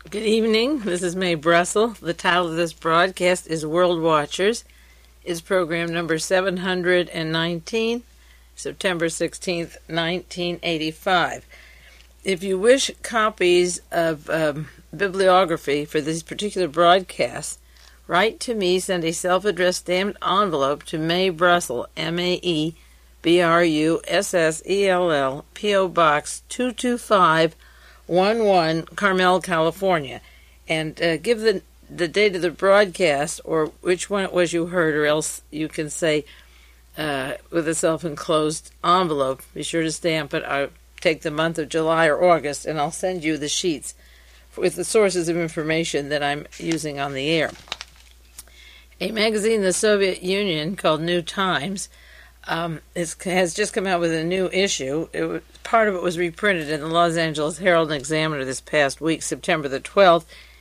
Good evening. This is Mae Brussel. The title of this broadcast is World Watchers. It's program number 719, September 16th, 1985. If you wish copies of bibliography for these particular broadcasts, write to me, send a self-addressed stamped envelope to Mae Brussel, Maebrussell, P.O. Box 22511, Carmel, California, and give the date of the broadcast or which one it was you heard, or else you can say with a self-enclosed envelope. Be sure to stamp it. I'll take the month of July or August, and I'll send you the sheets with the sources of information that I'm using on the air. A magazine in the Soviet Union called New Times has just come out with a new issue. Part of it was reprinted in the Los Angeles Herald and Examiner this past week, September the 12th.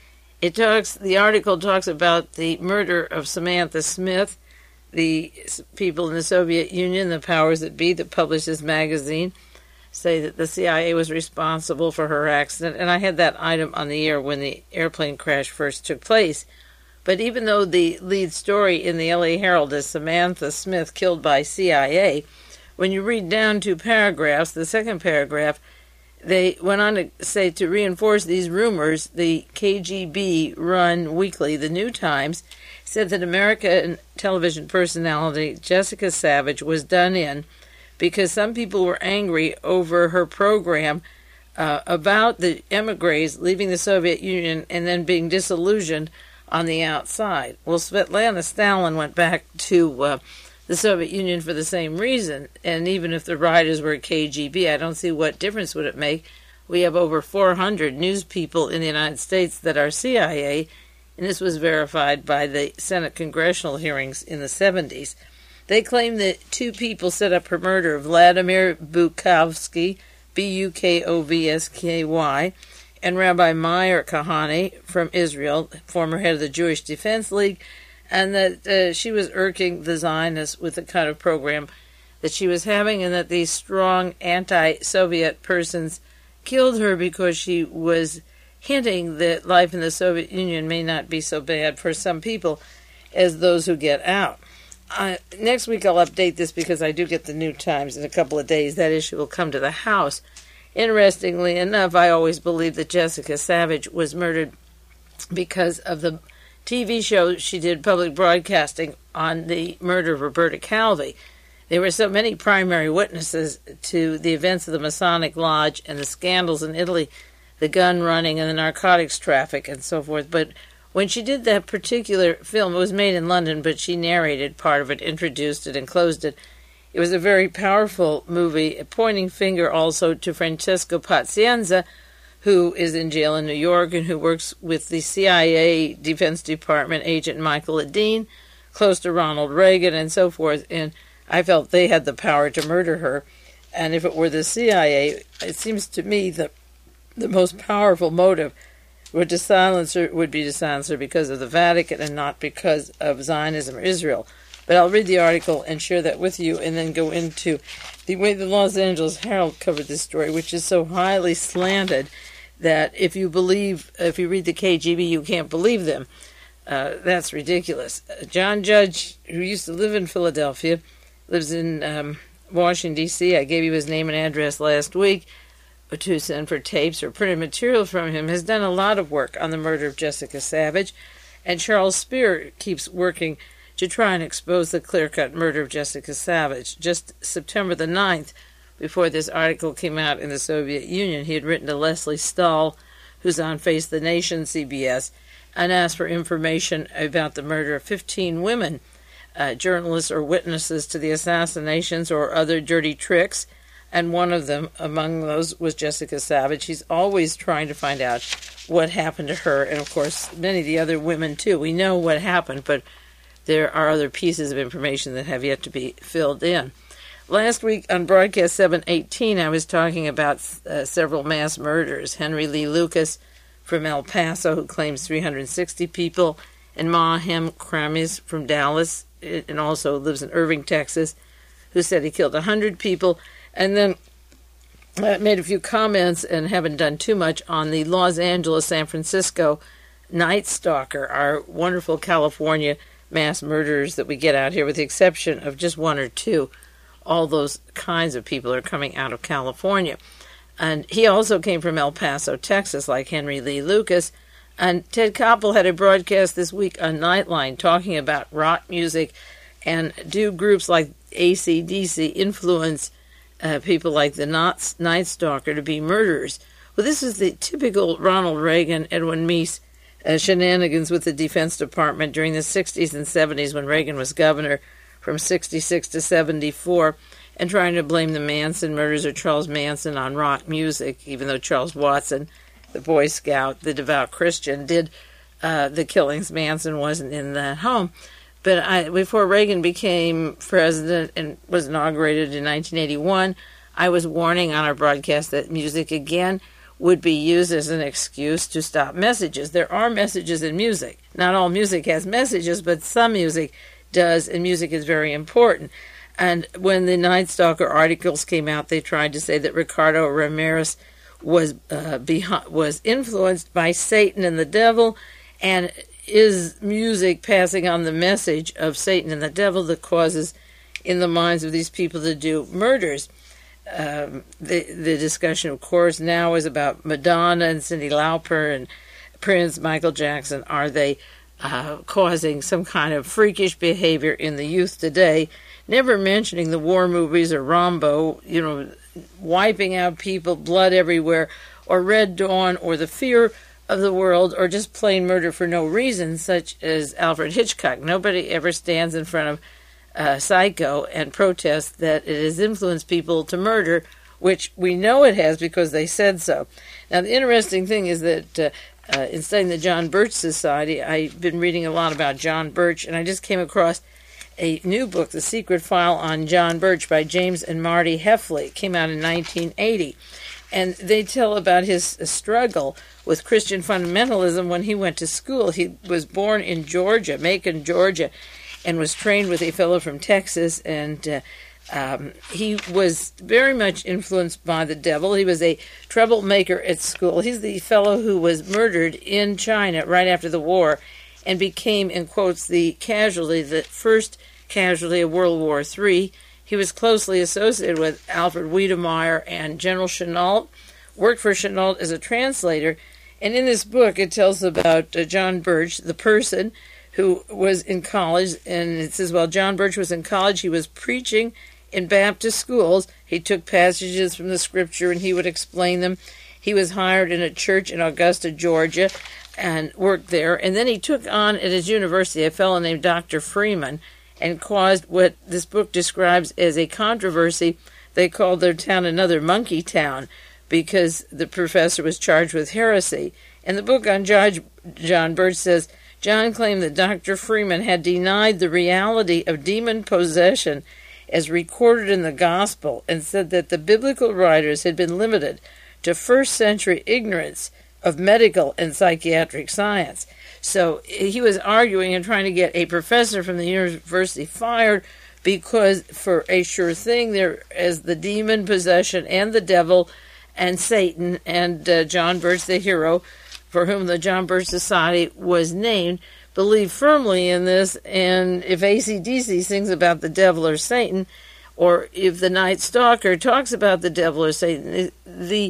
The article talks about the murder of Samantha Smith, the people in the Soviet Union, the powers that be that published this magazine, say that the CIA was responsible for her accident, and I had that item on the air when the airplane crash first took place. But even though the lead story in the LA Herald is Samantha Smith killed by CIA, when you read down 2 paragraphs, the second paragraph, they went on to say to reinforce these rumors, the KGB-run weekly, The New Times, said that American television personality Jessica Savage was done in because some people were angry over her program about the emigres leaving the Soviet Union and then being disillusioned on the outside. Well, Svetlana Stalin went back to the Soviet Union for the same reason, and even if the writers were KGB, I don't see what difference would it make. We have over 400 news people in the United States that are CIA, and this was verified by the Senate congressional hearings in the 70s. They claim that 2 people set up her murder, Vladimir Bukovsky, Bukovsky, and Rabbi Meir Kahane from Israel, former head of the Jewish Defense League, and that she was irking the Zionists with the kind of program that she was having, and that these strong anti-Soviet persons killed her because she was hinting that life in the Soviet Union may not be so bad for some people as those who get out. Next week I'll update this because I do get the New Times in a couple of days. That issue will come to the House. Interestingly enough, I always believed that Jessica Savage was murdered because of the TV show she did, public broadcasting, on the murder of Roberta Calvi. There were so many primary witnesses to the events of the Masonic Lodge and the scandals in Italy, the gun running and the narcotics traffic and so forth. But when she did that particular film, it was made in London, but she narrated part of it, introduced it, and closed it. It was a very powerful movie, a pointing finger also to Francesco Pazienza, who is in jail in New York and who works with the CIA Defense Department agent Michael Ledeen, close to Ronald Reagan and so forth. And I felt they had the power to murder her. And if it were the CIA, it seems to me that the most powerful motive would be to silence her because of the Vatican and not because of Zionism or Israel. But I'll read the article and share that with you and then go into the way the Los Angeles Herald covered this story, which is so highly slanted that if you read the KGB, you can't believe them. That's ridiculous. John Judge, who used to live in Philadelphia, lives in Washington, D.C. I gave you his name and address last week to send for tapes or printed material from him, has done a lot of work on the murder of Jessica Savage, and Charles Spear keeps working to try and expose the clear-cut murder of Jessica Savage. Just September the 9th, before this article came out in the Soviet Union, he had written to Leslie Stahl, who's on Face the Nation, CBS, and asked for information about the murder of 15 women, journalists or witnesses to the assassinations or other dirty tricks, and one of them among those was Jessica Savage. He's always trying to find out what happened to her, and of course many of the other women too. We know what happened, but there are other pieces of information that have yet to be filled in. Last week on broadcast 718, I was talking about several mass murders. Henry Lee Lucas from El Paso, who claims 360 people, and Mahem Kramis from Dallas, and also lives in Irving, Texas, who said he killed 100 people. And then made a few comments and haven't done too much on the Los Angeles, San Francisco Night Stalker, our wonderful California mass murderers that we get out here, with the exception of just one or two. All those kinds of people are coming out of California. And he also came from El Paso, Texas, like Henry Lee Lucas. And Ted Koppel had a broadcast this week on Nightline talking about rock music, and do groups like AC/DC influence people like the Night Stalker to be murderers? Well, this is the typical Ronald Reagan, Edwin Meese shenanigans with the Defense Department during the 60s and 70s when Reagan was governor from 66 to 74, and trying to blame the Manson murders or Charles Manson on rock music, even though Charles Watson, the Boy Scout, the devout Christian, did the killings. Manson wasn't in that home. But before Reagan became president and was inaugurated in 1981, I was warning on our broadcast that music again would be used as an excuse to stop messages. There are messages in music. Not all music has messages, but some music does, and music is very important. And when the Night Stalker articles came out, they tried to say that Ricardo Ramirez was influenced by Satan and the devil, and is music passing on the message of Satan and the devil that causes in the minds of these people to do murders. The discussion, of course, now is about Madonna and Cyndi Lauper and Prince, Michael Jackson. Are they causing some kind of freakish behavior in the youth today? Never mentioning the war movies or Rambo, wiping out people, blood everywhere, or Red Dawn, or The Fear of the World, or just plain murder for no reason, such as Alfred Hitchcock. Nobody ever stands in front of Psycho and protests that it has influenced people to murder, which we know it has because they said so. Now, the interesting thing is that in studying the John Birch Society, I've been reading a lot about John Birch, and I just came across a new book, The Secret File on John Birch, by James and Marty Heffley. It came out in 1980. And they tell about his struggle with Christian fundamentalism when he went to school. He was born in Georgia, Macon, Georgia, and was trained with a fellow from Texas, and he was very much influenced by the devil. He was a troublemaker at school. He's the fellow who was murdered in China right after the war and became, in quotes, the first casualty of World War III. He was closely associated with Alfred Wiedemeyer and General Chennault, worked for Chennault as a translator, and in this book it tells about John Birch, the person who was in college, and it says, while John Birch was in college, he was preaching in Baptist schools. He took passages from the scripture and he would explain them. He was hired in a church in Augusta, Georgia, and worked there, and then he took on at his university a fellow named Dr. Freeman, and caused what this book describes as a controversy. They called their town another monkey town because the professor was charged with heresy. And the book on John Birch says, John claimed that Dr. Freeman had denied the reality of demon possession as recorded in the gospel, and said that the biblical writers had been limited to first-century ignorance of medical and psychiatric science. So he was arguing and trying to get a professor from the university fired because, for a sure thing, there is the demon possession and the devil and Satan, and John Birch, the hero, for whom the John Birch Society was named, believed firmly in this. And if AC/DC sings about the devil or Satan, or if the Night Stalker talks about the devil or Satan, the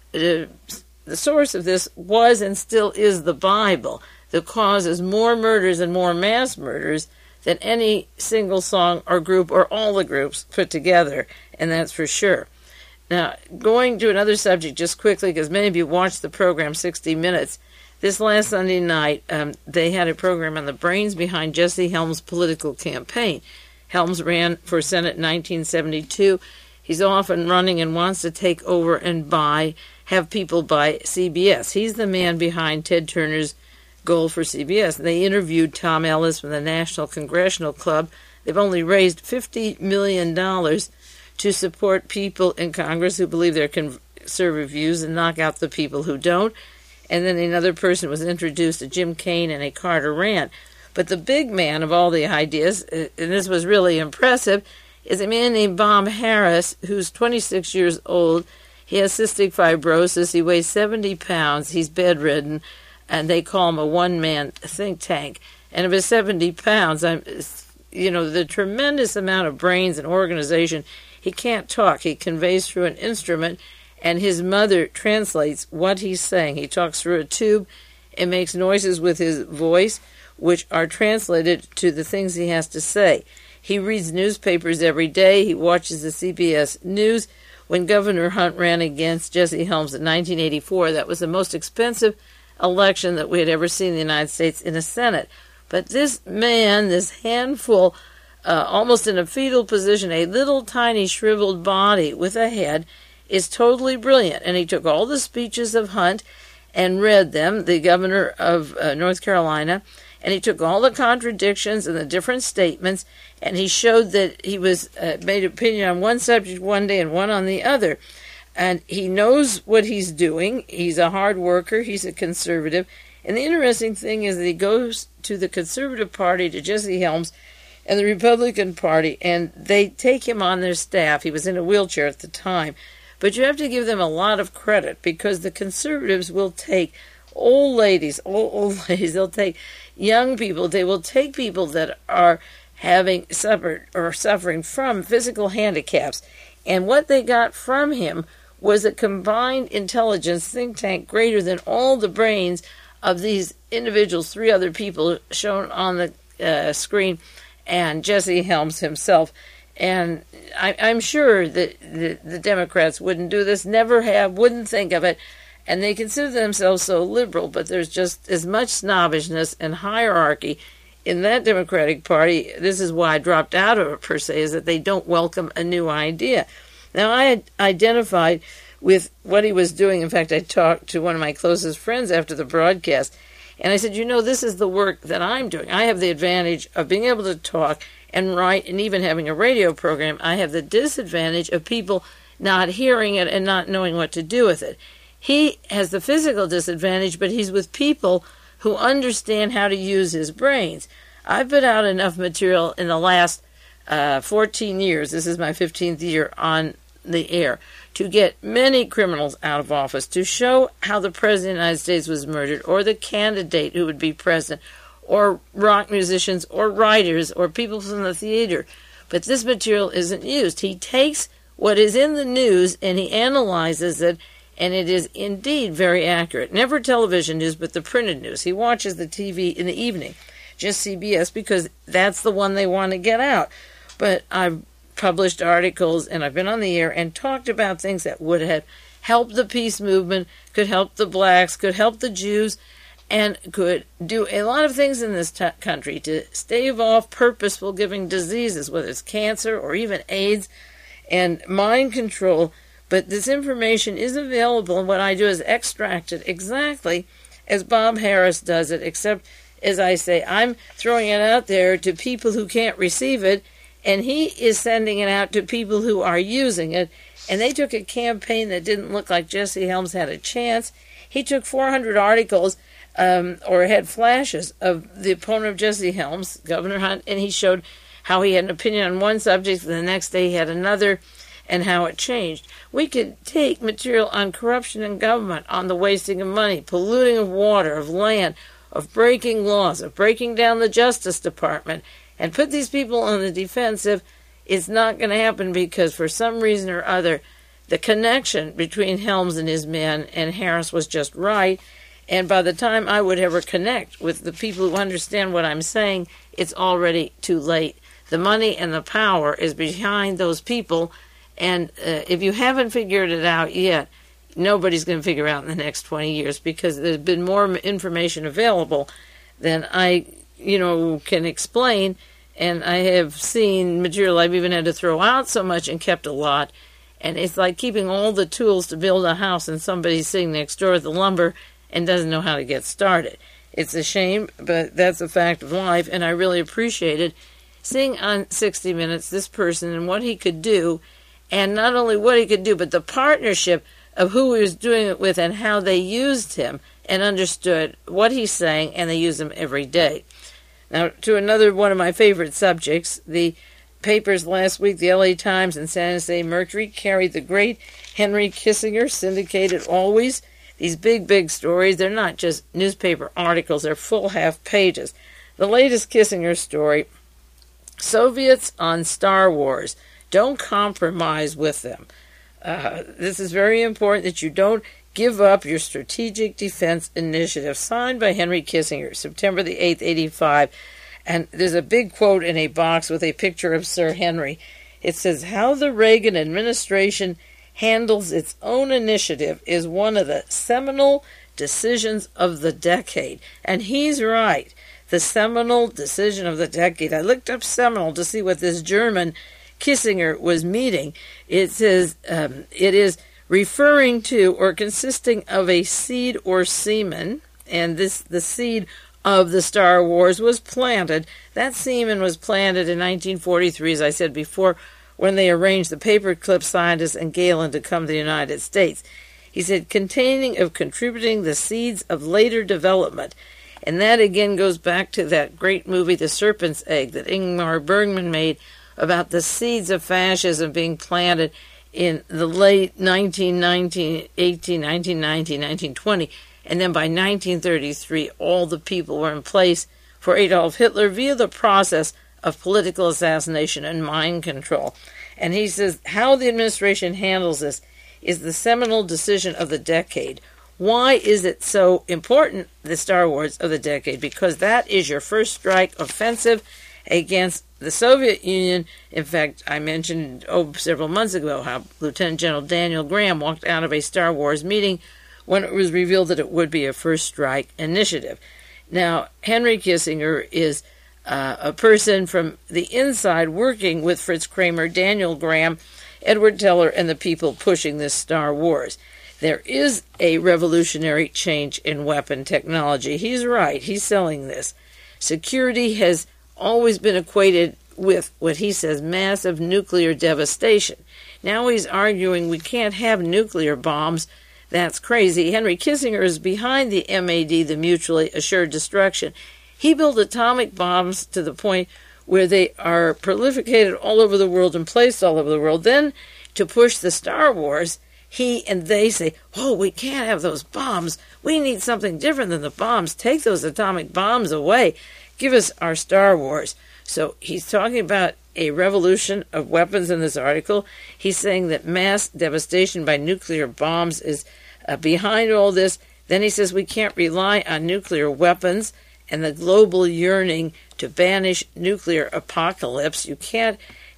source of this was and still is the Bible, that causes more murders and more mass murders than any single song or group or all the groups put together, and that's for sure. Now, going to another subject just quickly, because many of you watched the program 60 Minutes. This last Sunday night, they had a program on the brains behind Jesse Helms' political campaign. Helms ran for Senate in 1972. He's off and running and wants to take over and have people buy CBS. He's the man behind Ted Turner's goal for CBS. They interviewed Tom Ellis from the National Congressional Club. They've only raised $50 million to support people in Congress who believe their conservative views and knock out the people who don't. And then another person was introduced, a Jim Kane and a Carter Rand. But the big man of all the ideas, and this was really impressive, is a man named Bob Harris, who's 26 years old. He has cystic fibrosis. He weighs 70 pounds. He's bedridden, and they call him a one-man think tank. And of his 70 pounds, the tremendous amount of brains and organization, he can't talk. He conveys through an instrument, and his mother translates what he's saying. He talks through a tube and makes noises with his voice, which are translated to the things he has to say. He reads newspapers every day. He watches the CBS News. When Governor Hunt ran against Jesse Helms in 1984, that was the most expensive election that we had ever seen in the United States in a Senate. But this man, this handful, almost in a fetal position, a little tiny shriveled body with a head, is totally brilliant. And he took all the speeches of Hunt and read them, the governor of North Carolina, and he took all the contradictions and the different statements, and he showed that he was made opinion on one subject one day and one on the other. And he knows what he's doing. He's a hard worker. He's a conservative. And the interesting thing is that he goes to the Conservative Party, to Jesse Helms, and the Republican Party, and they take him on their staff. He was in a wheelchair at the time. But you have to give them a lot of credit, because the conservatives will take old ladies, they'll take young people, they will take people that are having suffered or suffering from physical handicaps. And what they got from him was a combined intelligence think tank greater than all the brains of these individuals, three other people shown on the screen, and Jesse Helms himself. And I'm sure that the Democrats wouldn't do this, never have, wouldn't think of it, and they consider themselves so liberal, but there's just as much snobbishness and hierarchy in that Democratic Party. This is why I dropped out of it, per se, is that they don't welcome a new idea. Now, I had identified with what he was doing. In fact, I talked to one of my closest friends after the broadcast, and I said, this is the work that I'm doing. I have the advantage of being able to talk and write and even having a radio program. I have the disadvantage of people not hearing it and not knowing what to do with it. He has the physical disadvantage, but he's with people who understand how to use his brains. I've put out enough material in the last 14 years, this is my 15th year on the air, to get many criminals out of office, to show how the President of the United States was murdered, or the candidate who would be president, or rock musicians, or writers, or people from the theater. But this material isn't used. He takes what is in the news and he analyzes it, and it is indeed very accurate. Never television news, but the printed news. He watches the TV in the evening, just CBS, because that's the one they want to get out. But I've published articles, and I've been on the air and talked about things that would have helped the peace movement, could help the blacks, could help the Jews, and could do a lot of things in this country to stave off purposeful giving diseases, whether it's cancer or even AIDS and mind control. But this information is available, and what I do is extract it exactly as Bob Harris does it, except, as I say, I'm throwing it out there to people who can't receive it, and he is sending it out to people who are using it. And they took a campaign that didn't look like Jesse Helms had a chance. He took 400 articles or had flashes of the opponent of Jesse Helms, Governor Hunt, and he showed how he had an opinion on one subject, and the next day he had another, and how it changed. We could take material on corruption in government, on the wasting of money, polluting of water, of land, of breaking laws, of breaking down the Justice Department, and put these people on the defensive. It's not going to happen, because for some reason or other, the connection between Helms and his men and Harris was just right. And by the time I would ever connect with the people who understand what I'm saying, it's already too late. The money and the power is behind those people. And if you haven't figured it out yet, nobody's going to figure out in the next 20 years, because there's been more information available than I, can explain. And I have seen material I've even had to throw out so much and kept a lot. And it's like keeping all the tools to build a house, and somebody's sitting next door with the lumber and doesn't know how to get started. It's a shame, but that's a fact of life. And I really appreciated seeing on 60 Minutes this person and what he could do. And not only what he could do, but the partnership of who he was doing it with and how they used him and understood what he's saying, and they use him every day. Now, to another one of my favorite subjects, the papers last week, the LA Times and San Jose Mercury carried the great Henry Kissinger, syndicated always. These big stories, they're not just newspaper articles, they're full half pages. The latest Kissinger story, Soviets on Star Wars. Don't compromise with them. This is very important that you don't give up your Strategic Defense Initiative, signed by Henry Kissinger, September the 8th, 85. And there's a big quote in a box with a picture of Sir Henry. It says, "How the Reagan administration handles its own initiative is one of the seminal decisions of the decade." And he's right. The seminal decision of the decade. I looked up seminal to see what this German Kissinger was meaning. It says it is referring to or consisting of a seed or semen, and the seed of the Star Wars was planted. That semen was planted in 1943, as I said before, when they arranged the paperclip scientist and Galen to come to the United States. He said, containing of contributing the seeds of later development. And that again goes back to that great movie, The Serpent's Egg, that Ingmar Bergman made about the seeds of fascism being planted in the late 1919, 1920. And then by 1933, all the people were in place for Adolf Hitler via the process of political assassination and mind control. And he says how the administration handles this is the seminal decision of the decade. Why is it so important, the Star Wars of the decade? Because that is your first strike offensive against the Soviet Union. In fact, I mentioned several months ago how Lieutenant General Daniel Graham walked out of a Star Wars meeting when it was revealed that it would be a first strike initiative. Now, Henry Kissinger is a person from the inside working with Fritz Kramer, Daniel Graham, Edward Teller, and the people pushing this Star Wars. There is a revolutionary change in weapon technology. He's right. He's selling this. Security has always been equated with what he says, massive nuclear devastation. Now he's arguing we can't have nuclear bombs. That's crazy. Henry Kissinger is behind the MAD, the Mutually Assured Destruction. He built atomic bombs to the point where they are prolificated all over the world and placed all over the world. Then, to push the Star Wars, he and they say, oh, we can't have those bombs. We need something different than the bombs. Take those atomic bombs away. Give us our Star Wars. So he's talking about a revolution of weapons in this article. He's saying that mass devastation by nuclear bombs is behind all this. Then he says we can't rely on nuclear weapons and the global yearning to banish nuclear apocalypse. You can't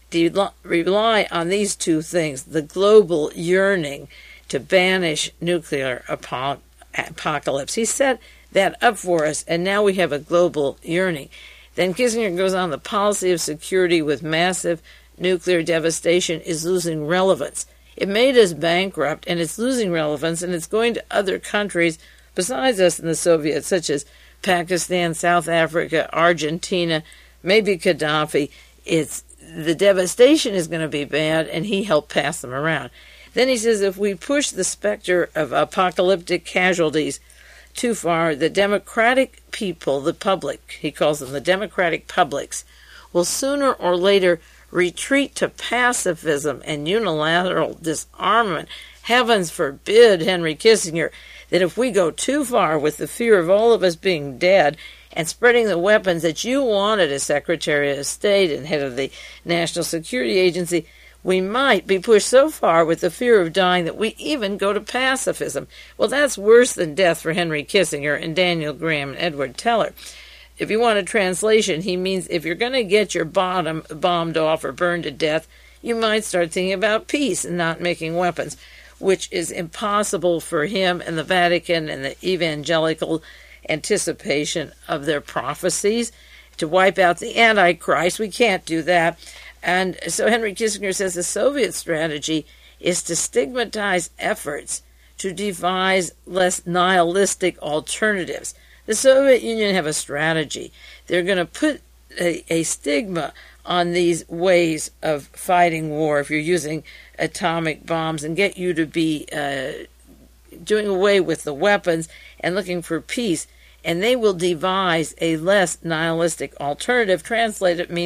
rely on these two things, the global yearning to banish nuclear apocalypse. He set that up for us, and now we have a global yearning. Then Kissinger goes on, the policy of security with massive nuclear devastation is losing relevance. It made us bankrupt, and it's losing relevance, and it's going to other countries besides us in the Soviets, such as Pakistan, South Africa, Argentina, maybe Gaddafi. The devastation is going to be bad, and he helped pass them around. Then he says if we push the specter of apocalyptic casualties too far, the democratic people, the public, he calls them the democratic publics, will sooner or later retreat to pacifism and unilateral disarmament. Heavens forbid, Henry Kissinger, that if we go too far with the fear of all of us being dead and spreading the weapons that you wanted as Secretary of State and head of the National Security Agency, we might be pushed so far with the fear of dying that we even go to pacifism. Well, that's worse than death for Henry Kissinger and Daniel Graham and Edward Teller. If you want a translation, he means if you're going to get your bottom bombed off or burned to death, you might start thinking about peace and not making weapons, which is impossible for him and the Vatican and the evangelical anticipation of their prophecies to wipe out the Antichrist. We can't do that. And so Henry Kissinger says the Soviet strategy is to stigmatize efforts to devise less nihilistic alternatives. The Soviet Union have a strategy. They're going to put a stigma on these ways of fighting war if you're using atomic bombs and get you to be doing away with the weapons and looking for peace. And they will devise a less nihilistic alternative. Translated means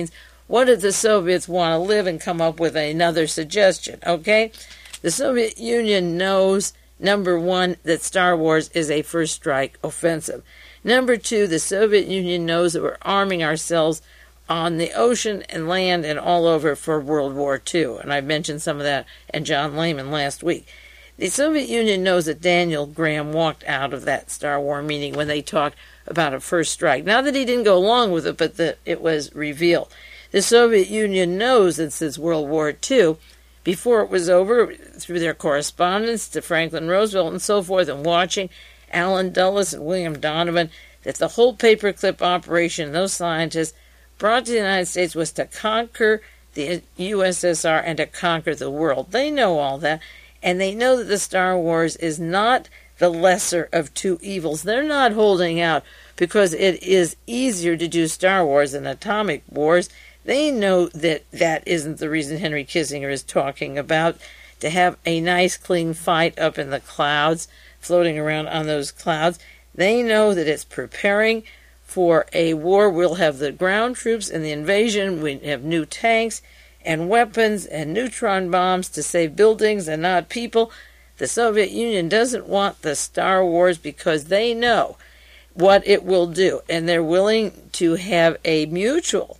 what did the Soviets want to live and come up with another suggestion, okay? The Soviet Union knows, number one, that Star Wars is a first strike offensive. Number two, the Soviet Union knows that we're arming ourselves on the ocean and land and all over for World War II. And I mentioned some of that and John Lehman last week. The Soviet Union knows that Daniel Graham walked out of that Star Wars meeting when they talked about a first strike. Not that he didn't go along with it, but that it was revealed. The Soviet Union knows that since World War II, before it was over, through their correspondence to Franklin Roosevelt and so forth, and watching Allen Dulles and William Donovan, that the whole paperclip operation, those scientists brought to the United States was to conquer the USSR and to conquer the world. They know all that, and they know that the Star Wars is not the lesser of two evils. They're not holding out because it is easier to do Star Wars than atomic wars. They know that that isn't the reason Henry Kissinger is talking about, to have a nice clean fight up in the clouds, floating around on those clouds. They know that it's preparing for a war. We'll have the ground troops in the invasion. We have new tanks and weapons and neutron bombs to save buildings and not people. The Soviet Union doesn't want the Star Wars because they know what it will do, and they're willing to have a mutual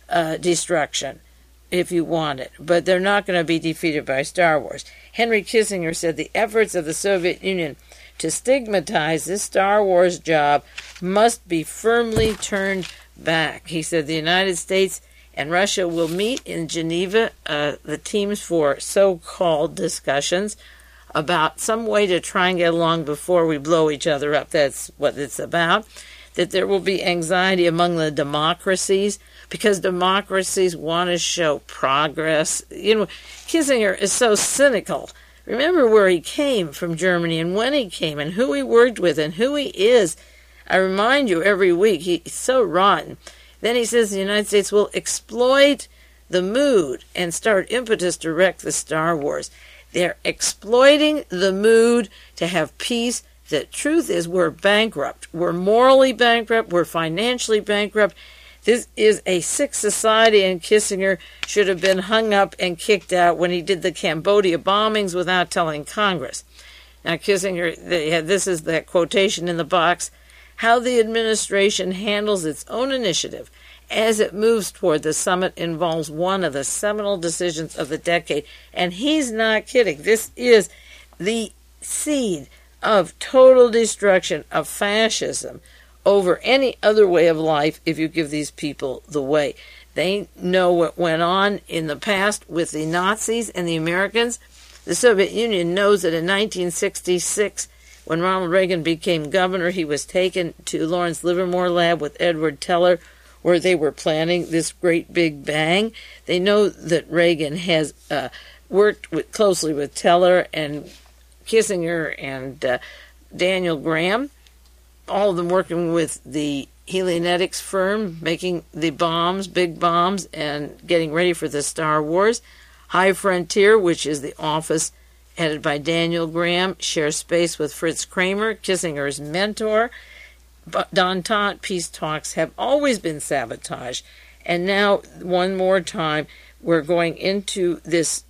destruction if you want it, but they're not going to be defeated by Star Wars. Henry Kissinger said the efforts of the Soviet Union to stigmatize this Star Wars job must be firmly turned back. He said the United States and Russia will meet in Geneva, the teams for so-called discussions about some way to try and get along before we blow each other up. That's what it's about. That there will be anxiety among the democracies because democracies want to show progress. You know, Kissinger is so cynical. Remember where he came from, Germany, and when he came, and who he worked with, and who he is. I remind you every week, he's so rotten. Then he says the United States will exploit the mood and start impetus to wreck the Star Wars. They're exploiting the mood to have peace. The truth is we're bankrupt. We're morally bankrupt. We're financially bankrupt. This is a sick society, and Kissinger should have been hung up and kicked out when he did the Cambodia bombings without telling Congress. Now, Kissinger, this is that quotation in the box, how the administration handles its own initiative as it moves toward the summit involves one of the seminal decisions of the decade. And he's not kidding. This is the seed of total destruction of fascism over any other way of life if you give these people the way. They know what went on in the past with the Nazis and the Americans. The Soviet Union knows that in 1966, when Ronald Reagan became governor, he was taken to Lawrence Livermore Lab with Edward Teller, where they were planning this great big bang. They know that Reagan has worked closely with Teller and Kissinger and Daniel Graham, all of them working with the Helionetics firm, making the bombs, big bombs, and getting ready for the Star Wars. High Frontier, which is the office headed by Daniel Graham, shares space with Fritz Kramer, Kissinger's mentor. But D'Entente peace talks have always been sabotaged. And now, one more time, we're going into this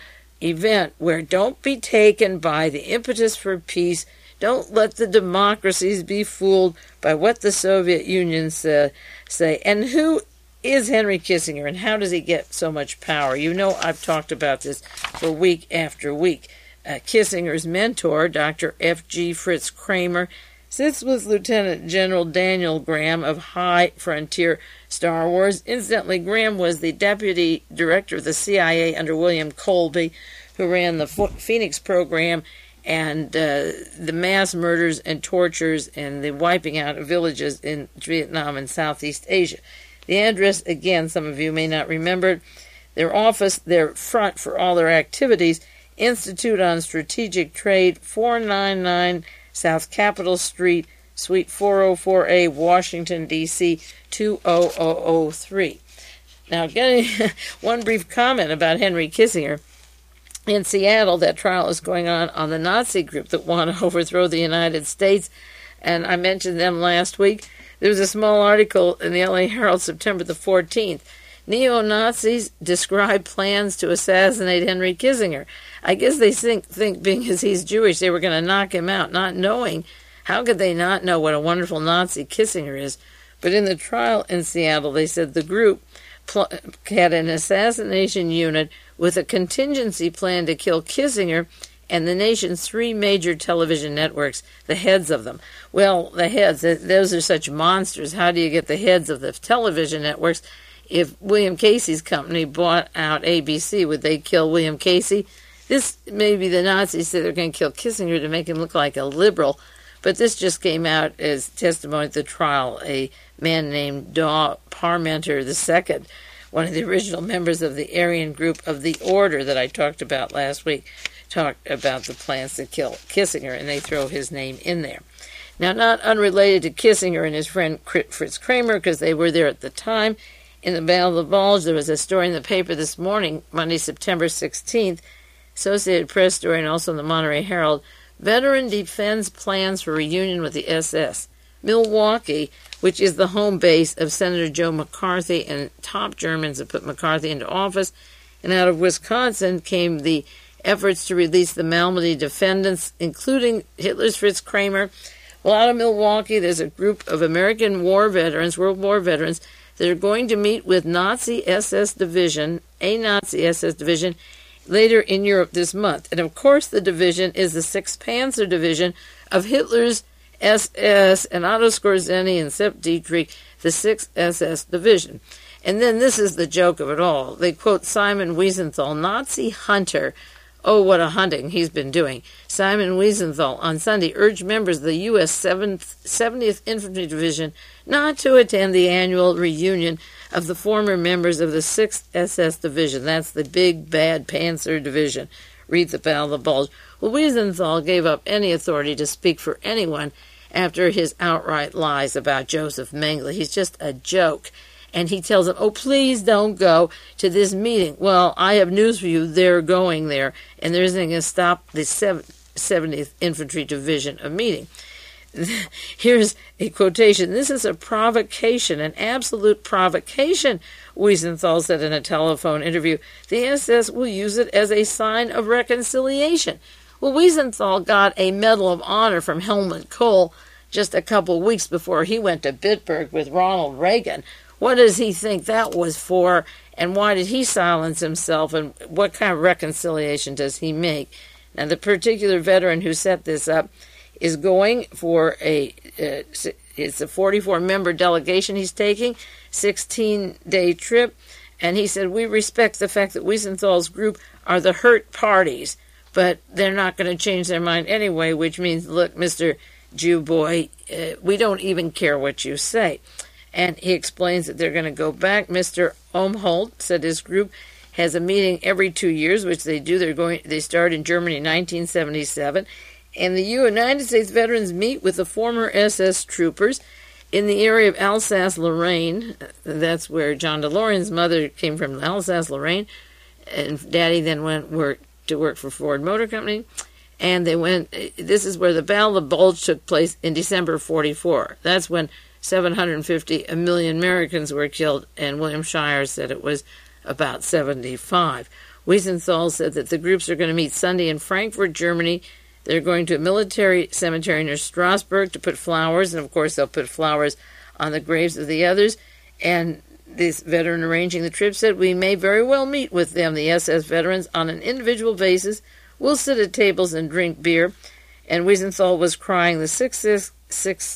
event where don't be taken by the impetus for peace. Don't let the democracies be fooled by what the Soviet Union say. And who is Henry Kissinger, and how does he get so much power? You know, I've talked about this for week after week. Kissinger's mentor, Dr. F.G. Fritz Kramer, sits with Lieutenant General Daniel Graham of High Frontier Star Wars. Incidentally, Graham was the deputy director of the CIA under William Colby, who ran the Phoenix program and the mass murders and tortures and the wiping out of villages in Vietnam and Southeast Asia. The address, again, some of you may not remember, their office, their front for all their activities, Institute on Strategic Trade, 499 South Capitol Street, Suite 404A, Washington, D.C., 20003. Now, getting one brief comment about Henry Kissinger. In Seattle, that trial is going on the Nazi group that want to overthrow the United States, and I mentioned them last week. There was a small article in the LA Herald, September the 14th. Neo-Nazis describe plans to assassinate Henry Kissinger. I guess they think being as he's Jewish, they were going to knock him out, not knowing. How could they not know what a wonderful Nazi Kissinger is? But in the trial in Seattle, they said the group had an assassination unit with a contingency plan to kill Kissinger and the nation's 3 major television networks, the heads of them. Well, the heads, those are such monsters. How do you get the heads of the television networks? If William Casey's company bought out ABC, would they kill William Casey? This may be the Nazis say they're going to kill Kissinger to make him look like a liberal, but this just came out as testimony at the trial. A man named Daw Parmenter II, one of the original members of the Aryan group of the Order that I talked about last week, talked about the plans to kill Kissinger, and they throw his name in there. Now, not unrelated to Kissinger and his friend Fritz Kramer, because they were there at the time, in the Battle of the Bulge, there was a story in the paper this morning, Monday, September 16th, Associated Press story, and also in the Monterey Herald. Veteran defends plans for reunion with the SS. Milwaukee, which is the home base of Senator Joe McCarthy and top Germans that put McCarthy into office, and out of Wisconsin came the efforts to release the Malmedy defendants, including Hitler's Fritz Kramer. Well, out of Milwaukee, there's a group of American war veterans, World War veterans, that are going to meet with a Nazi SS division, later in Europe this month. And of course, the division is the 6th Panzer Division of Hitler's SS, and Otto Skorzeny and Sepp Dietrich, the 6th SS Division. And then this is the joke of it all. They quote Simon Wiesenthal, Nazi hunter. Oh, what a hunting he's been doing. Simon Wiesenthal on Sunday urged members of the U.S. 70th Infantry Division not to attend the annual reunion of the former members of the 6th SS Division. That's the big, bad Panzer Division. Read the Battle of the Bulge. Well, Wiesenthal gave up any authority to speak for anyone after his outright lies about Joseph Mengele. He's just a joke. And he tells them, oh, please don't go to this meeting. Well, I have news for you. They're going there, and there isn't going to stop the 70th Infantry Division a meeting. Here's a quotation. This is a provocation, an absolute provocation, Wiesenthal said in a telephone interview. The SS will use it as a sign of reconciliation. Well, Wiesenthal got a Medal of Honor from Helmut Kohl just a couple weeks before he went to Bitburg with Ronald Reagan. What does he think that was for, and why did he silence himself, and what kind of reconciliation does he make? Now, the particular veteran who set this up is going for it's a 44-member delegation he's taking, 16-day trip, and he said, we respect the fact that Wiesenthal's group are the hurt parties, but they're not going to change their mind anyway, which means, look, Mr. Jew boy, we don't even care what you say. And he explains that they're going to go back. Mr. Omholt said his group has a meeting every 2 years, which they do. They start in Germany in 1977. And the United States veterans meet with the former SS troopers in the area of Alsace-Lorraine. That's where John DeLorean's mother came from, Alsace-Lorraine. And Daddy then went to work for Ford Motor Company. And this is where the Battle of the Bulge took place in December 1944. That's when 750 million Americans were killed, and William Shire said it was about 75. Wiesenthal said that the groups are going to meet Sunday in Frankfurt, Germany. They're going to a military cemetery near Strasbourg to put flowers, and of course they'll put flowers on the graves of the others. And this veteran arranging the trip said, we may very well meet with them, the SS veterans, on an individual basis. We'll sit at tables and drink beer. And Wiesenthal was crying. The 6th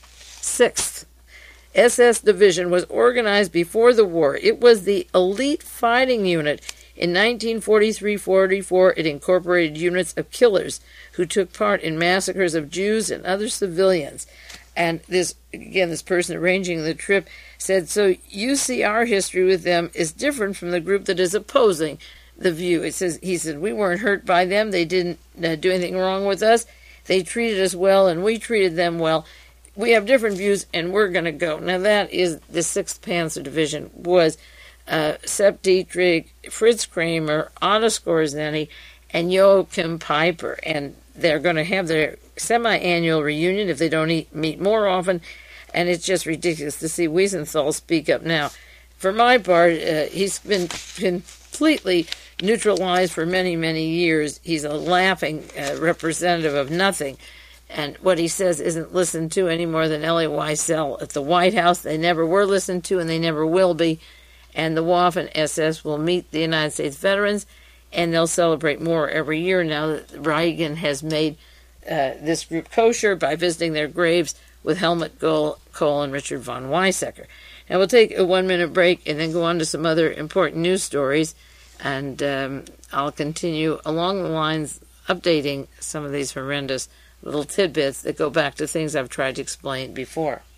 SS Division was organized before the war. It was the elite fighting unit. In 1943-44, it incorporated units of killers who took part in massacres of Jews and other civilians. And this person arranging the trip said, so you see our history with them is different from the group that is opposing the view. He said, we weren't hurt by them. They didn't do anything wrong with us. They treated us well, and we treated them well. We have different views, and we're going to go. Now, that is the 6th Panzer Division, was Sepp Dietrich, Fritz Kramer, Otto Skorzeny, and Joachim Peiper. And they're going to have their semi-annual reunion if they don't meet more often. And it's just ridiculous to see Wiesenthal speak up now for my part, he's been completely neutralized for many, many years. He's a laughing representative of nothing. And what he says isn't listened to any more than Elie Wiesel at the White House. They never were listened to, and they never will be. And the WAF and SS will meet the United States veterans, and they'll celebrate more every year now that Reagan has made this group kosher by visiting their graves with Helmut Kohl and Richard von Weizsäcker. And we'll take a 1-minute break and then go on to some other important news stories. And I'll continue along the lines updating some of these horrendous little tidbits that go back to things I've tried to explain before.